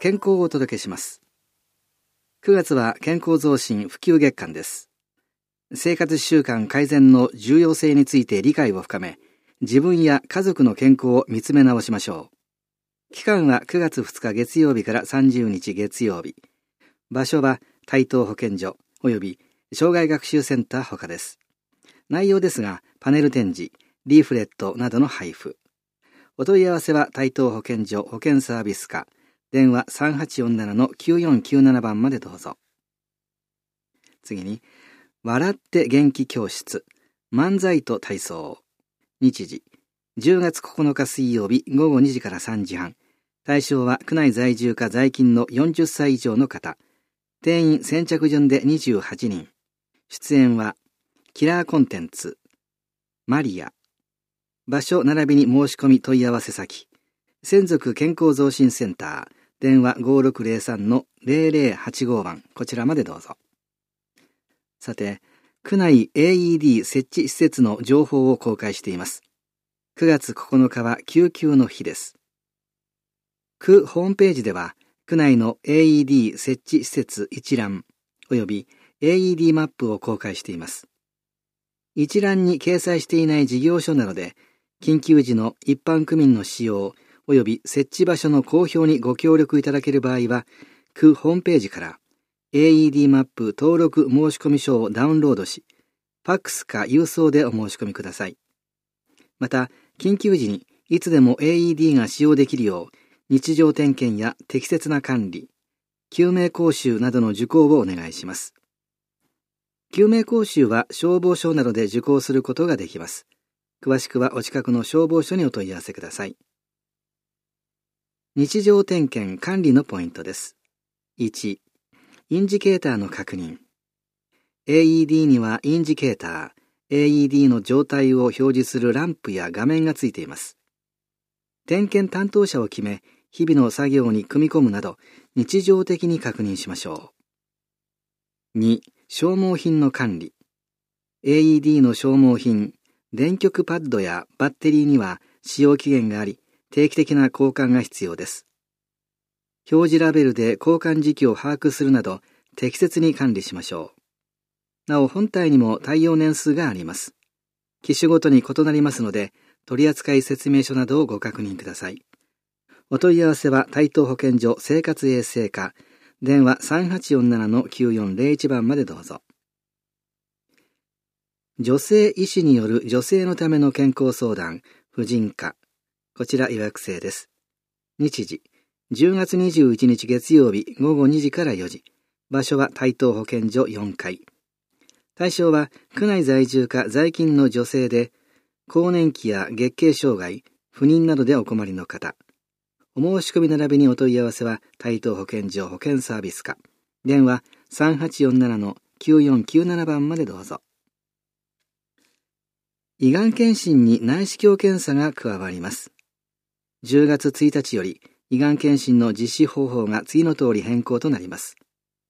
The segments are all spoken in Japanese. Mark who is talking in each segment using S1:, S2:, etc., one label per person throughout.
S1: 健康をお届けします。9月は健康増進普及月間です。生活習慣改善の重要性について理解を深め、自分や家族の健康を見つめ直しましょう。期間は9月2日月曜日から30日月曜日。場所は台東保健所及び障害学習センター他です。内容ですが、パネル展示、リーフレットなどの配布。お問い合わせは台東保健所保健サービス課、電話 3847-9497 番までどうぞ。次に、笑って元気教室、漫才と体操。日時、10月9日水曜日午後2時から3時半。対象は区内在住か在勤の40歳以上の方。定員先着順で28人。出演は、キラーコンテンツ、マリア。場所並びに申し込み問い合わせ先。専属健康増進センター。電話 5603-0085 番。こちらまでどうぞ。さて、区内 AED 設置施設の情報を公開しています。9月9日は救急の日です。区ホームページでは、区内の AED 設置施設一覧及び AED マップを公開しています。一覧に掲載していない事業所などで、緊急時の一般区民の使用及び設置場所の公表にご協力いただける場合は、区ホームページから AED マップ登録申込書をダウンロードし、ファックスか郵送でお申し込みください。また、緊急時にいつでも AED が使用できるよう、日常点検や適切な管理、救命講習などの受講をお願いします。救命講習は消防署などで受講することができます。詳しくはお近くの消防署にお問い合わせください。日常点検管理のポイントです。1、インジケーターの確認。AED にはインジケーター、AED の状態を表示するランプや画面がついています。点検担当者を決め、日々の作業に組み込むなど、日常的に確認しましょう。2、消耗品の管理。AED の消耗品、電極パッドやバッテリーには使用期限があり、定期的な交換が必要です。表示ラベルで交換時期を把握するなど、適切に管理しましょう。なお、本体にも対応年数があります。機種ごとに異なりますので、取扱説明書などをご確認ください。お問い合わせは台東保健所生活衛生課、電話 3847-9401 番までどうぞ。女性医師による女性のための健康相談、婦人科。こちら予約制です。日時、10月21日月曜日午後2時から4時。場所は台東保健所4階。対象は区内在住か在勤の女性で、更年期や月経障害、不妊などでお困りの方。お申し込み並びにお問い合わせは台東保健所保健サービス課。電話 3847-9497 番までどうぞ。胃がん検診に内視鏡検査が加わります。10月1日より胃がん検診の実施方法が次の通り変更となります。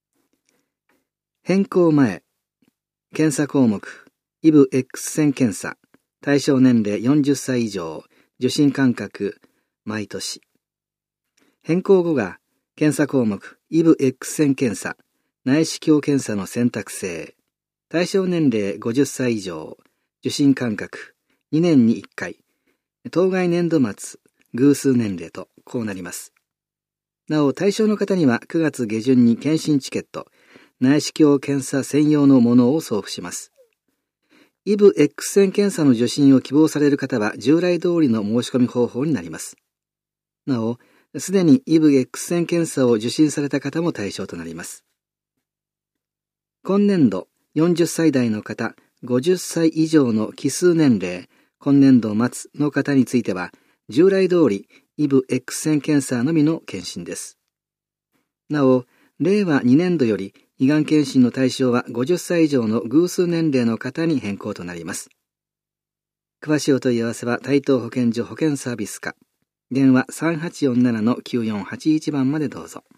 S1: 変更前、検査項目、イブ X 線検査、対象年齢40歳以上、受診間隔、毎年。変更後が、検査項目、イブ X 線検査、内視鏡検査の選択制、対象年齢50歳以上、受診間隔、2年に1回、当該年度末、偶数年齢と、こうなります。なお、対象の方には9月下旬に検診チケット、内視鏡検査専用のものを送付します。イブ X 線検査の受診を希望される方は従来通りの申し込み方法になります。なお、すでにイブ X 線検査を受診された方も対象となります。今年度40歳代の方、50歳以上の奇数年齢、今年度末の方については、従来通りイブ X 線検査のみの検診です。なお、令和2年度より胃がん検診の対象は50歳以上の偶数年齢の方に変更となります。詳しいお問い合わせは台東保健所保健サービス課、電話 3847-9481 番までどうぞ。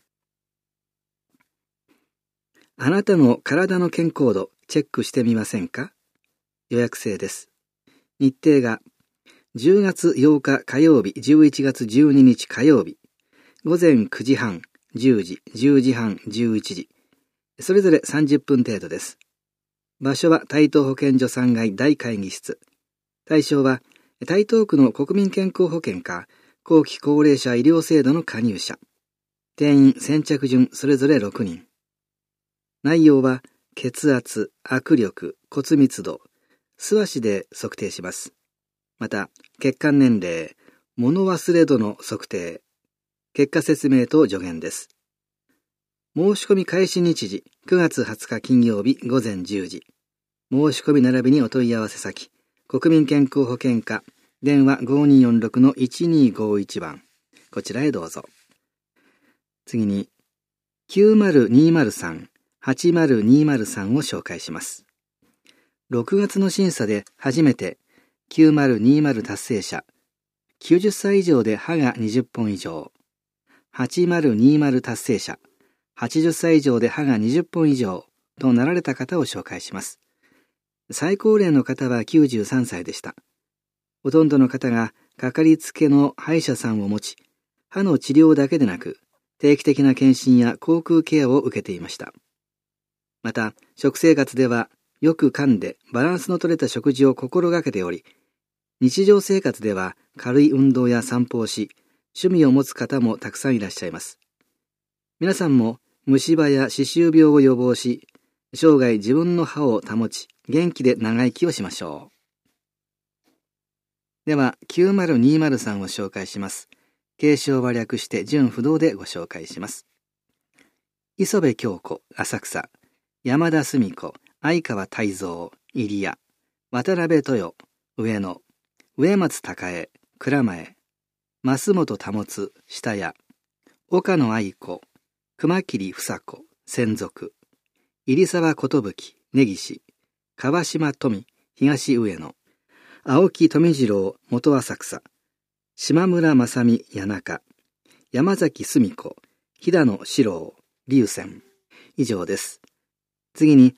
S1: あなたの体の健康度チェックしてみませんか？予約制です。日程が10月8日火曜日、11月12日火曜日、午前9時半、 10時、10時半、11時。それぞれ30分程度です。場所は台東保健所3階大会議室。対象は台東区の国民健康保険か後期高齢者医療制度の加入者。定員先着順それぞれ6人。内容は血圧、握力、骨密度、素足で測定します。また、血管年齢、物忘れ度の測定、結果説明と助言です。申し込み開始日時、9月20日金曜日午前10時。申し込み並びにお問い合わせ先、国民健康保険課、電話 5246-1251 番。こちらへどうぞ。次に、90203、80203を紹介します。6月の審査で初めて9020達成者、90歳以上で歯が20本以上、8020達成者、80歳以上で歯が20本以上となられた方を紹介します。最高齢の方は93歳でした。ほとんどの方がかかりつけの歯医者さんを持ち、歯の治療だけでなく、定期的な検診や口腔ケアを受けていました。また、食生活ではよく噛んでバランスの取れた食事を心がけており、日常生活では軽い運動や散歩をし、趣味を持つ方もたくさんいらっしゃいます。皆さんも虫歯や歯周病を予防し、生涯自分の歯を保ち、元気で長生きをしましょう。では、90203を紹介します。継承は略して順不動でご紹介します。磯部京子、浅草、山田澄子、相川泰造、入谷、渡辺豊、上野、植松孝恵、蔵前、増本保、下谷、岡野愛子、熊切房子、専属、入沢寿、根岸、川島富、東上野、青木富次郎、元浅草、島村正美、谷中、山崎澄子、平野史郎、龍泉。以上です。次に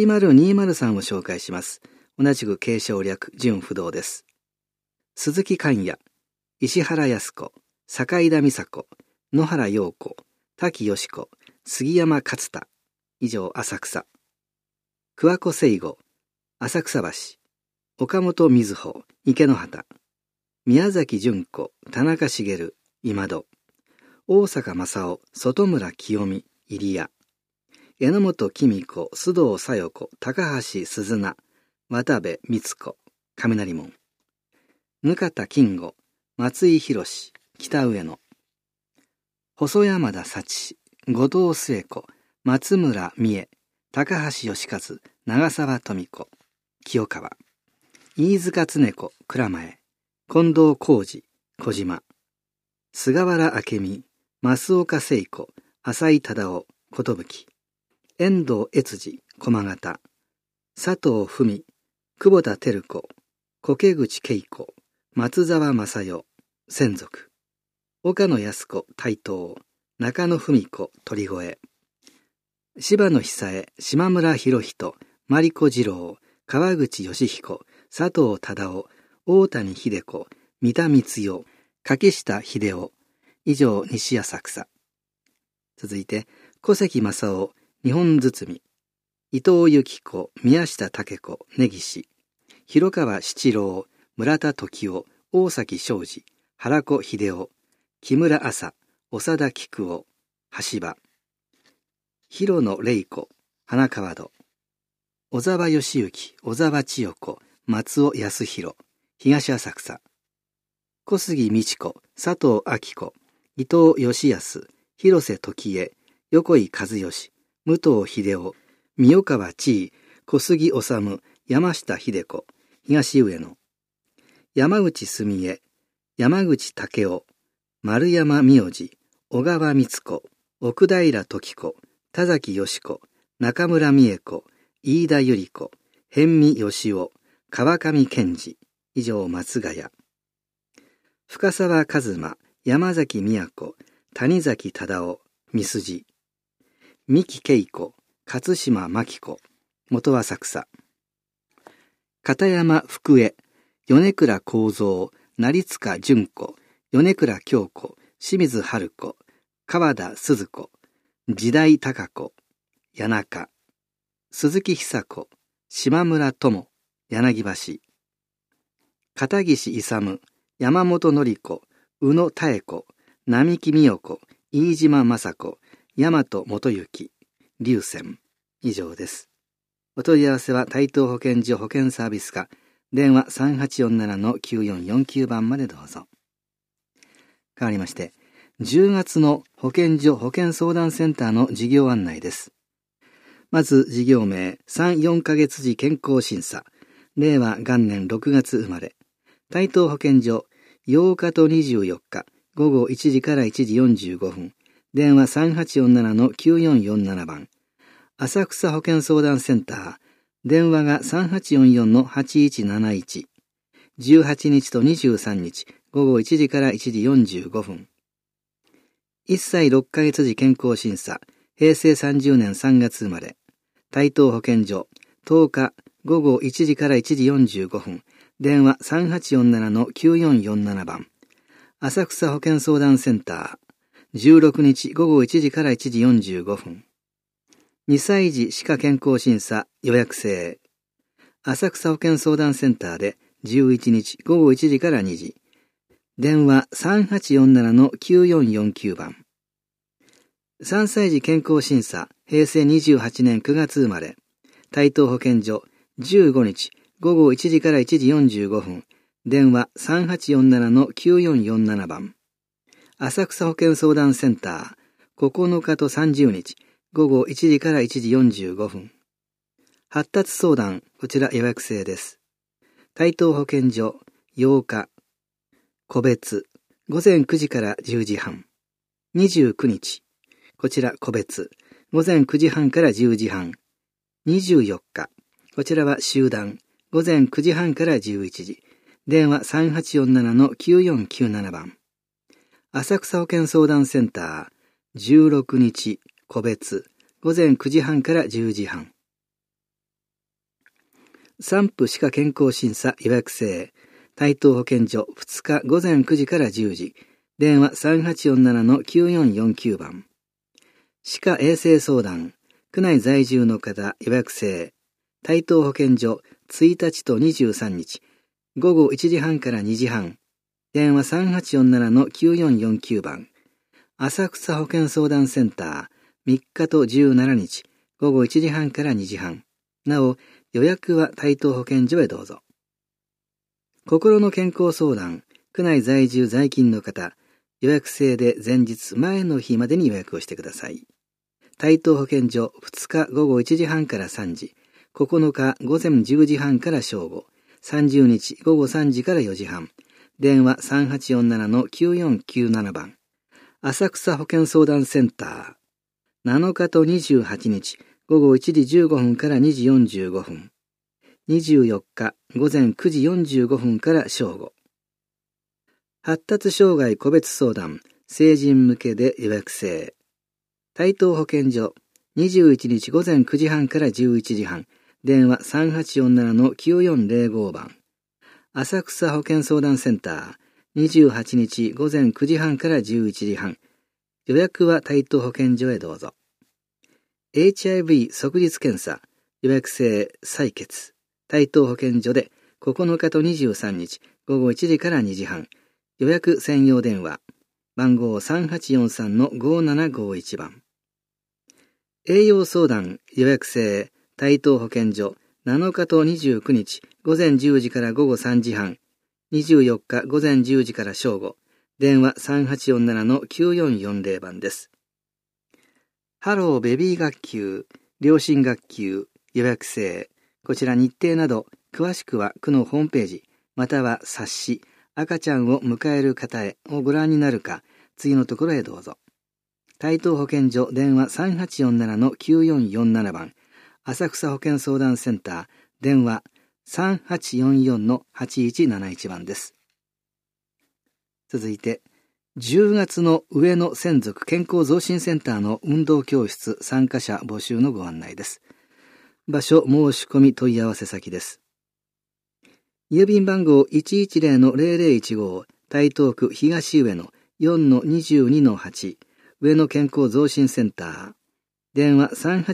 S1: 80203を紹介します。同じく継承略、順不動です。鈴木寛也、石原康子、坂井田美佐子、野原陽子、滝よし子、杉山勝太。以上、浅草。桑子聖吾、浅草橋、岡本瑞穂、池之端、宮崎純子、田中茂、今戸、大阪正夫、外村清美、入谷、榎本紀子、須藤小夜子、高橋鈴菜、渡部光子、雷門、額田金吾、松井博、北上野、細山田幸、後藤末子、松村美恵、高橋義和、長澤富子、清川、飯塚恒子、蔵前、近藤浩二、小島、菅原明美、増岡聖子、浅井忠夫、寿、遠藤悦司、駒形、佐藤文、久保田照子、苔口恵子、松沢正代、専属、岡野靖子、台東、中野文子、鳥越、柴野久恵、島村博人、真理子二郎、川口義彦、佐藤忠夫、大谷秀子、三田光代、柿下秀夫。以上、西浅草。続いて、小関正夫、日本包、伊藤由紀子、宮下武子、根岸、広川七郎、村田時夫、大崎昌司、原子秀夫、木村麻、長田菊夫、橋場、広野玲子、花川戸、小沢義行、小沢千代子、松尾康弘、東浅草、小杉美智子、佐藤明子、伊藤義康、広瀬時江、横井和義、武藤秀夫、三代川地位、小杉治、山下秀子、東上野、山口澄江、山口武雄、丸山名字、小川光子、奥平時子、田崎よし子、中村美恵子、飯田百合子、辺見義雄、川上健二。以上、松ヶ谷。深沢一馬、山崎都、谷崎忠夫、三筋。三木恵子、勝島真紀子、元浅草。片山福江、米倉幸三、成塚純子、米倉京子、清水春子、 川田鈴子、時代孝子、谷中、鈴木久子、島村智、柳橋、片岸勇、山本典子、宇野妙子、並木美代子、飯島雅子、大和元行、龍泉。以上です。お問い合わせは台東保健所保健サービス課、電話 3847-9449 番までどうぞ。変わりまして、10月の保健所保健相談センターの事業案内です。まず事業名、3、4ヶ月時健康審査、令和元年6月生まれ、台東保健所8日と24日、午後1時から1時45分、電話 3847-9447 番、浅草保健相談センター、電話が 3844-8171、18日と23日、午後1時から1時45分。1歳6ヶ月時健康審査、平成30年3月生まれ、台東保健所、10日、午後1時から1時45分、電話 3847-9447 番、浅草保健相談センター、16日午後1時から1時45分。2歳児歯科健康審査予約制。浅草保健相談センターで11日午後1時から2時。電話 3847-9449 番。3歳児健康審査平成28年9月生まれ。台東保健所15日午後1時から1時45分。電話 3847-9447 番。浅草保健相談センター9日と30日。午後1時から1時45分。発達相談、こちら予約制です。台東保健所、8日。個別、午前9時から10時半。29日。こちら個別、午前9時半から10時半。24日。こちらは集団、午前9時半から11時。電話 3847-9497 番。浅草保健相談センター、16日。個別、午前9時半から10時半。産婦歯科健康審査予約制、台東保健所2日午前9時から10時、電話 3847-9449 番。歯科衛生相談、区内在住の方予約制、台東保健所1日と23日、午後1時半から2時半、電話 3847-9449 番。浅草保健相談センター、3日と17日、午後1時半から2時半。なお、予約は台東保健所へどうぞ。心の健康相談、区内在住在勤の方、予約制で前日前の日までに予約をしてください。台東保健所2日午後1時半から3時、9日午前10時半から正午、30日午後3時から4時半。電話 3847-9497 番。浅草保健相談センター。7日と28日、午後1時15分から2時45分。24日、午前9時45分から正午。発達障害個別相談、成人向けで予約制。台東保健所、21日午前9時半から11時半。電話 3847-9405 番。浅草保健相談センター、28日午前9時半から11時半。予約は台東保健所へどうぞ。HIV 即日検査、予約制採血。台東保健所で9日と23日午後1時から2時半。予約専用電話。番号 3843-5751 番。栄養相談予約制台東保健所7日と29日午前10時から午後3時半。24日午前10時から正午。電話 3847-9440 番です。ハローベビー学級、両親学級、予約制。こちら日程など、詳しくは区のホームページ、または冊子、赤ちゃんを迎える方へをご覧になるか、次のところへどうぞ。台東保健所電話 3847-9447 番。浅草保健相談センター、電話 3844-8171 番です。続いて、10月の上野専属健康増進センターの運動教室参加者募集のご案内です。場所申し込み問い合わせ先です。郵便番号 110-0015 台東区東上野 4-22-8 上野健康増進センター。電話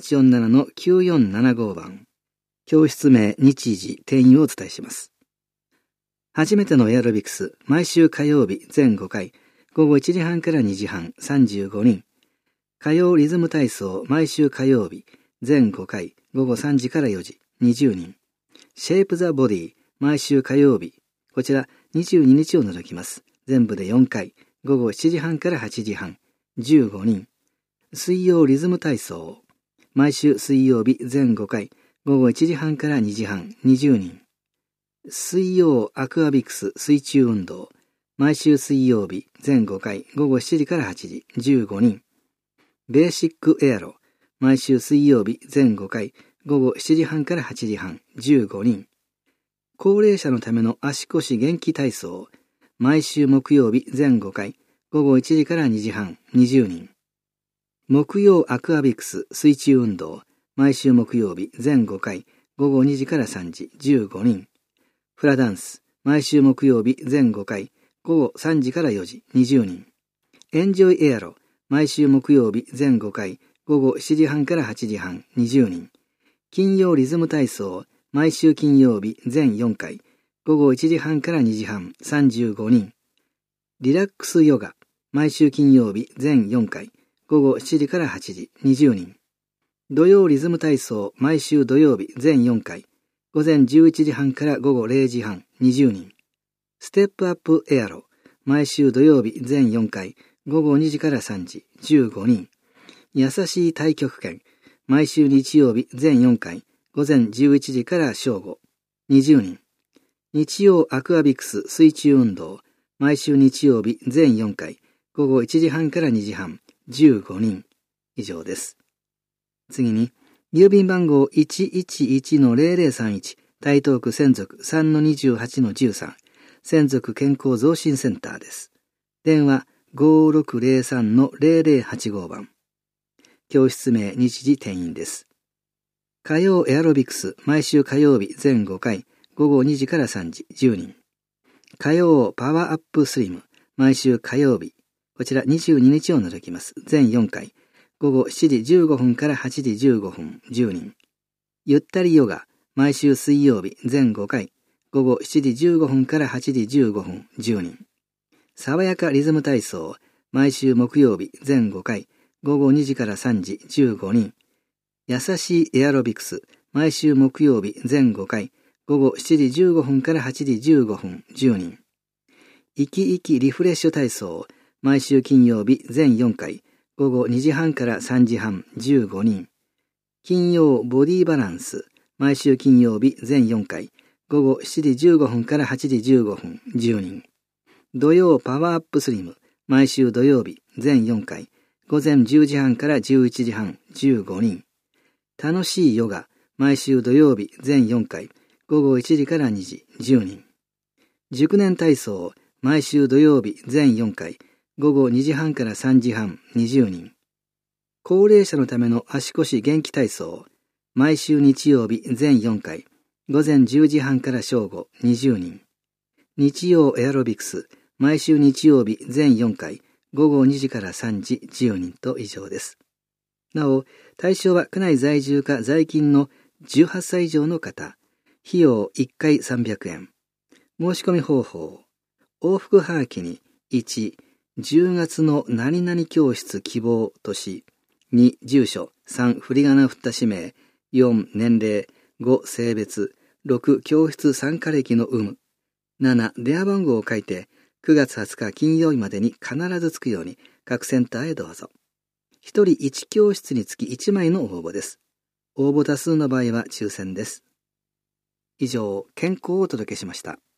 S1: 3847-9475番。教室名、日時、定員をお伝えします。初めてのエアロビクス、毎週火曜日全5回、午後1時半から2時半、35人。火曜リズム体操、毎週火曜日全5回、午後3時から4時、20人。シェイプザボディ、毎週火曜日、こちら22日を除きます。全部で4回、午後7時半から8時半、15人。水曜リズム体操、毎週水曜日全5回、午後1時半から2時半、20人。水曜アクアビクス水中運動、毎週水曜日全5回、午後7時から8時、15人。ベーシックエアロ、毎週水曜日全5回、午後7時半から8時半、15人。高齢者のための足腰元気体操、毎週木曜日全5回、午後1時から2時半、20人。木曜アクアビクス水中運動、毎週木曜日全5回、午後2時から3時、15人。フラダンス、毎週木曜日全5回、午後3時から4時、20人。エンジョイエアロ、毎週木曜日全5回、午後7時半から8時半、20人。金曜リズム体操、毎週金曜日全4回、午後1時半から2時半、35人。リラックスヨガ、毎週金曜日全4回、午後7時から8時、20人。土曜リズム体操、毎週土曜日全4回、午前11時半から午後0時半、20人。ステップアップエアロ、毎週土曜日全4回、午後2時から3時、15人。優しい太極拳、毎週日曜日全4回、午前11時から正午、20人。日曜アクアビクス水中運動、毎週日曜日全4回、午後1時半から2時半、15人。以上です。次に、郵便番号 111-0031 台東区専属 3-28-13 専属健康増進センターです。電話 5603-0085 番。教室名、日時、定員です。火曜エアロビクス毎週火曜日全5回、午後2時から3時、10人。火曜パワーアップスリム毎週火曜日、こちら22日を除きます。全4回。午後7時15分から8時15分、10人。ゆったりヨガ、毎週水曜日、全5回。午後7時15分から8時15分、10人。爽やかリズム体操、毎週木曜日、全5回。午後2時から3時、15人。優しいエアロビクス、毎週木曜日、全5回。午後7時15分から8時15分、10人。生き生きリフレッシュ体操、毎週金曜日、全4回。午後2時半から3時半、15人。金曜ボディバランス、毎週金曜日全4回。午後7時15分から8時15分、10人。土曜パワーアップスリム、毎週土曜日全4回。午前10時半から11時半、15人。楽しいヨガ、毎週土曜日全4回。午後1時から2時、10人。熟年体操、毎週土曜日全4回。午後2時半から3時半、20人。高齢者のための足腰元気体操、毎週日曜日全4回。午前10時半から正午、20人。日曜エアロビクス、毎週日曜日全4回。午後2時から3時、10人と以上です。なお、対象は区内在住か在勤の18歳以上の方。費用1回300円。申し込み方法。往復はがきに1、10月の何々教室希望とし、2、住所、3、振り仮名振った氏名、4、年齢、5、性別、6、教室参加歴の有無、7、電話番号を書いて、9月20日金曜日までに必ず着くように各センターへどうぞ。1人1教室につき1枚の応募です。応募多数の場合は抽選です。以上、健康をお届けしました。